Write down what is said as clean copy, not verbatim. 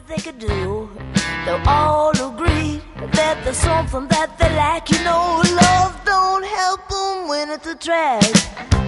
they could do. They'll all agree that there's something that they lack. You know, love don't help them when it's a drag.